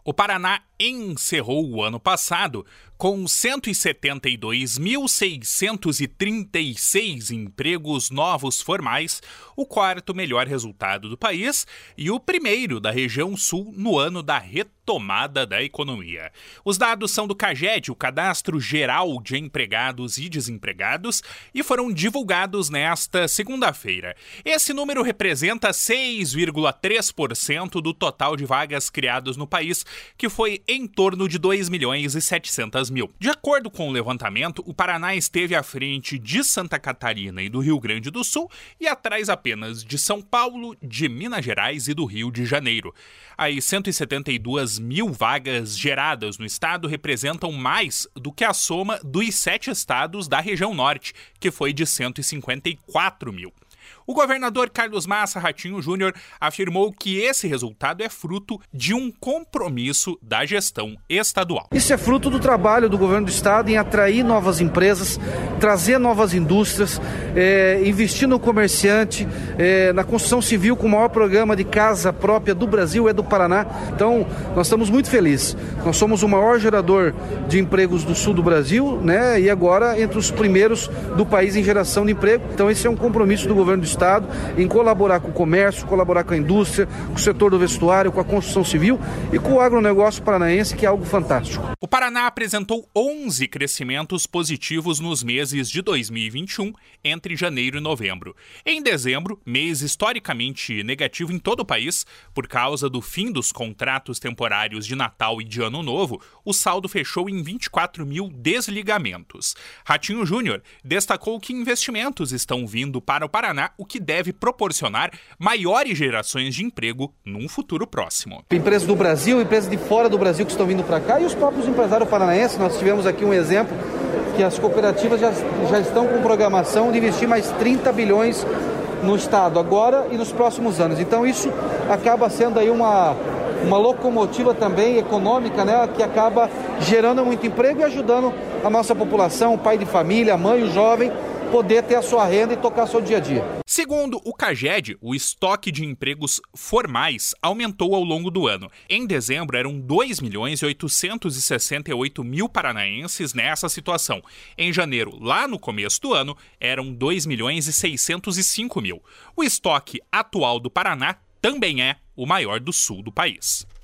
O Paraná encerrou o ano passado com 172.636 empregos novos formais, o quarto melhor resultado do país e o primeiro da região sul no ano da retomada da economia. Os dados são do CAGED, o Cadastro Geral de Empregados e Desempregados, e foram divulgados nesta segunda-feira. Esse número representa 6,3% do total de vagas criadas no país, que foi em torno de 2.700.000. De acordo com o levantamento, o Paraná esteve à frente de Santa Catarina e do Rio Grande do Sul e atrás apenas de São Paulo, de Minas Gerais e do Rio de Janeiro. As 172.000 vagas geradas no estado representam mais do que a soma dos 7 estados da região norte, que foi de 154.000. O governador Carlos Massa Ratinho Júnior afirmou que esse resultado é fruto de um compromisso da gestão estadual. Isso é fruto do trabalho do governo do estado em atrair novas empresas, trazer novas indústrias, investir no comerciante, na construção civil, com o maior programa de casa própria do Brasil, é do Paraná. Então, nós estamos muito felizes. Nós somos o maior gerador de empregos do sul do Brasil, né? E agora entre os primeiros do país em geração de emprego. Então, esse é um compromisso do governo do estado em colaborar com o comércio, colaborar com a indústria, com o setor do vestuário, com a construção civil e com o agronegócio paranaense, que é algo fantástico. O Paraná apresentou 11 crescimentos positivos nos meses de 2021, entre janeiro e novembro. Em dezembro, mês historicamente negativo em todo o país, por causa do fim dos contratos temporários de Natal e de Ano Novo, o saldo fechou em 24.000 desligamentos. Ratinho Júnior destacou que investimentos estão vindo para o Paraná, o que deve proporcionar maiores gerações de emprego num futuro próximo. Empresas do Brasil, empresas de fora do Brasil que estão vindo para cá e os próprios empresários paranaenses. Nós tivemos aqui um exemplo que as cooperativas já estão com programação de investir mais 30 bilhões no estado agora e nos próximos anos. Então isso acaba sendo aí uma locomotiva também econômica, né, que acaba gerando muito emprego e ajudando a nossa população, o pai de família, a mãe, o jovem, poder ter a sua renda e tocar seu dia a dia. Segundo o CAGED, o estoque de empregos formais aumentou ao longo do ano. Em dezembro, eram 2.868.000 paranaenses nessa situação. Em janeiro, lá no começo do ano, eram 2.605.000. O estoque atual do Paraná também é o maior do sul do país.